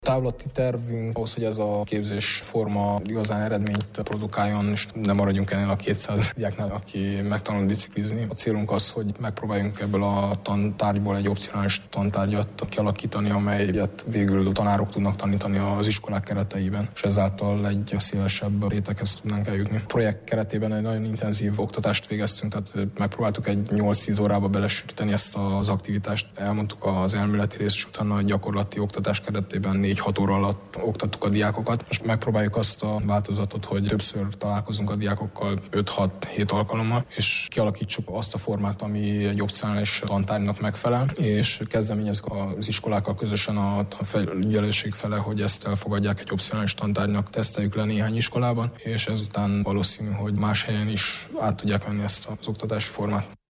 Távlati tervünk ahhoz, hogy ez a képzésforma igazán eredményt produkáljon, és nem maradjunk ennél a 200 diáknál, aki megtanul biciklizni. A célunk az, hogy megpróbáljunk ebből a tantárgyból egy opcionális tantárgyat kialakítani, amelyet végül a tanárok tudnak tanítani az iskolák kereteiben, és ezáltal egy szélesebb réteghez tudnánk eljutni. A projekt keretében egy nagyon intenzív oktatást végeztünk, tehát megpróbáltuk egy 8-10 órába belesűríteni ezt az aktivitást. Elmondtuk az elméleti részt, és utána a gyakorlati oktatás keretében 4-6 óra alatt oktattuk a diákokat. Most megpróbáljuk azt a változatot, hogy többször találkozunk a diákokkal 5-6-7 alkalommal, és kialakítsuk azt a formát, ami egy opcionális tantárgynak megfelel, és kezdeményezzük az iskolákkal közösen a felügyelőség fele, hogy ezt elfogadják egy opcionális tantárgynak, teszteljük le néhány iskolában, és ezután valószínű, hogy más helyen is át tudják venni ezt az oktatási formát.